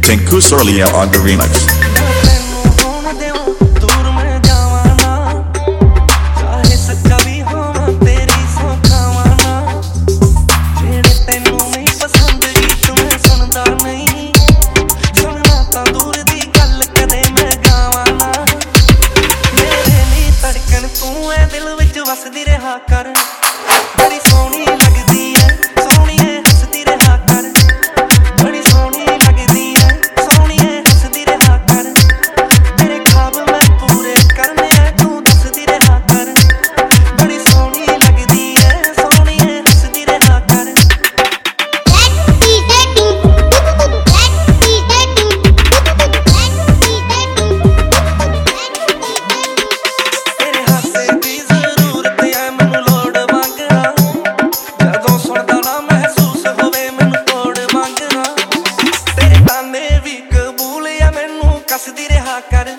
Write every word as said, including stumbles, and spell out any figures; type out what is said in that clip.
Tinku Sorlia on the remix. ਵਸਦੀ ਰਿਹਾ ਕਰ ਬੜੀ ਸੋਹਣੀ ਲੱਗਦੀ ਐ ਸੋਹਣੀਏ ਹੱਸਦੀ ਰਿਹਾ ਕਰ ਬੜੀ ਸੋਹਣੀ ਲੱਗਦੀ ਐ ਸੋਹਣੀਏ ਹੱਸਦੀ ਰਿਹਾ ਕਰ ਤੇਰੇ ਖਾਬ ਮੈਂ ਪੂਰੇ ਕਰਨੇ ਐ ਤੂੰ ਦੱਸਦੀ ਰਿਹਾ ਕਰ ਬੜੀ ਸੋਹਣੀ ਲੱਗਦੀ ਐ ਸੋਹਣੀਏ ਹੱਸਦੀ ਰਿਹਾ ਕਰ ਤੇਰੇ ਹਾਸੇ ਦੀ ਕੱਸਦੀ ਰਿਹਾ ਕਰ